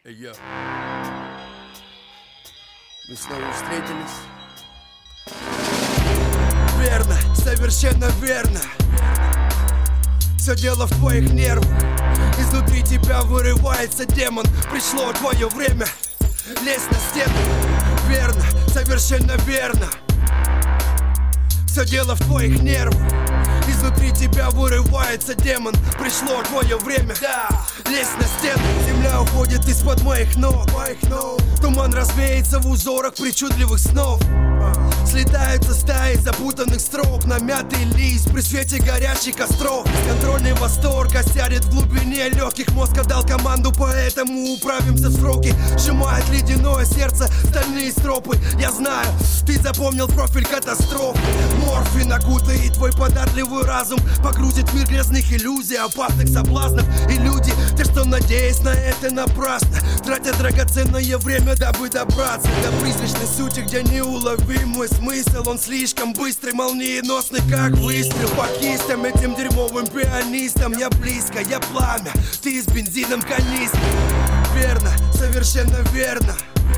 Йо. Мы снова встретились. Верно, совершенно верно. Все дело в твоих нервах. Изнутри тебя вырывается демон. Пришло твое время. Лезь на стену. Верно, совершенно верно. Все дело в твоих нервах. Изнутри тебя вырывается демон. Пришло твое время. Да, лезь на стену. Земля уходит из-под моих ног. Туман развеется в узорах причудливых снов. Слетаются стаи запутанных строк. Намятый лист при свете горящих костров. Контрольный восторг осядет в глубине легких. Мозг отдал команду, поэтому управимся в сроки. Сжимает ледяное сердце стальные стропы. Я знаю, ты запомнил профиль катастроф. Морфин окутает твой податливый разум. Погрузит в мир грязных иллюзий, опасных соблазнов. И люди, те, что надеясь на это напрасно, тратят драгоценное время, дабы добраться до призрачной сути, где неуловимый смысл. Он слишком быстрый, молниеносный, как выстрел. По кистям этим дерьмовым пианистам. Я близко, я пламя, ты с бензином канистр. Верно, совершенно верно.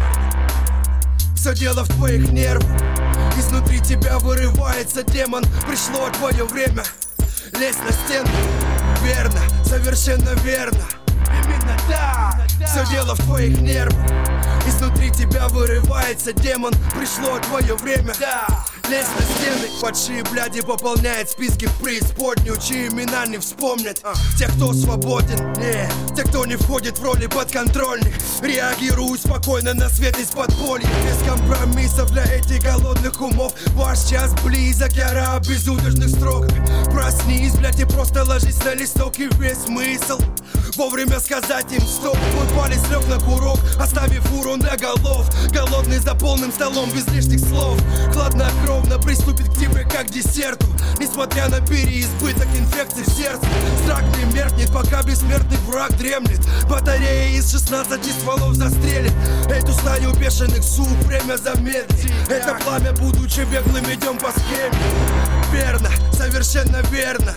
Все дело в твоих нервах. Изнутри тебя вырывается демон. Пришло твое время. Лезь на стену. Верно, совершенно верно. Именно так. Все дело в твоих нервах. Изнутри тебя вырывается демон. Пришло твое время. Лезь на стены. Падшие бляди пополняет списки в преисподнюю, чьи имена не вспомнят. Те, кто свободен, не, те, кто не входит в роли подконтрольных. Реагирую спокойно на свет из подполья. Без компромиссов для этих голодных умов. Ваш час близок, я безудержных строк. Проснись, блядь, и просто ложись на листок. И весь смысл вовремя сказать им стоп. Мой палец лег на курок, оставив урон для голов. Голодный за полным столом, без лишних слов. Хладнокровно приступит к тебе как к десерту. Несмотря на переизбыток инфекций в сердце. Страх не меркнет, пока бессмертный враг дремлет. Батарея из 16 стволов застрелит эту стаю бешеных сук, время замедлить. Это пламя, будучи беглым, идем по схеме. Верно, совершенно верно.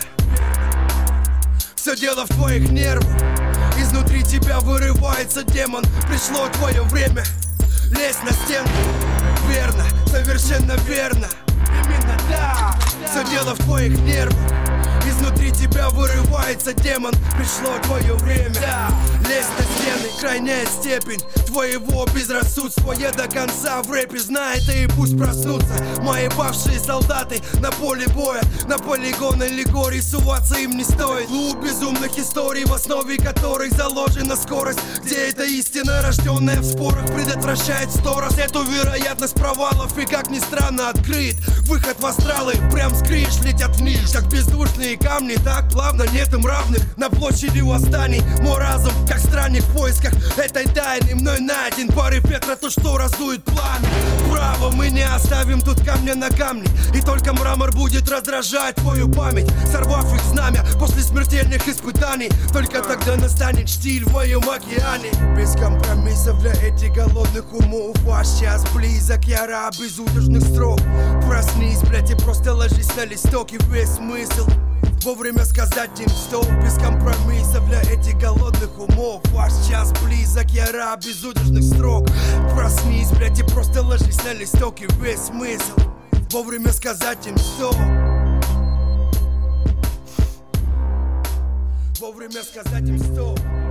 Все дело в твоих нервах. Изнутри тебя вырывается демон. Пришло твое время. Лезь на стену. Верно, совершенно верно. Именно так. Все дело в твоих нервах. Изнутри тебя вырывается демон. Пришло твое время. Лезь на стены. Крайняя степень твоего безрассудства. Я до конца в рэпе, знай это и пусть проснутся мои бывшие солдаты на поле боя. На полигон аллегорий суваться им не стоит. Клуб безумных историй, в основе которых заложена скорость. Где эта истина, рожденная в спорах, предотвращает 100 раз эту вероятность провалов. И как ни странно открыт выход в астралы. Прям скриш летят вниз, как бездушные камни. Так плавно, нет им равных. На площади восстаний мой разум, как странник в поисках этой тайны. Мной найден порыв ветра, то, что раздует пламя. Право, мы не оставим тут камня на камне. И только мрамор будет раздражать твою память, сорвав их знамя после смертельных испытаний. Только тогда настанет штиль в моем океане. Без компромиссов для этих голодных умов. Ваш час близок, я раб безудержных строк. Проснись, блядь, и просто ложись на листок. И весь смысл вовремя сказать им стоп. Без компромиссов для этих голодных умов. Ваш час близок, я раб безудержных строк. Проснись, блядь, и просто ложись на листок. И весь смысл вовремя сказать им стоп. Вовремя сказать им стоп.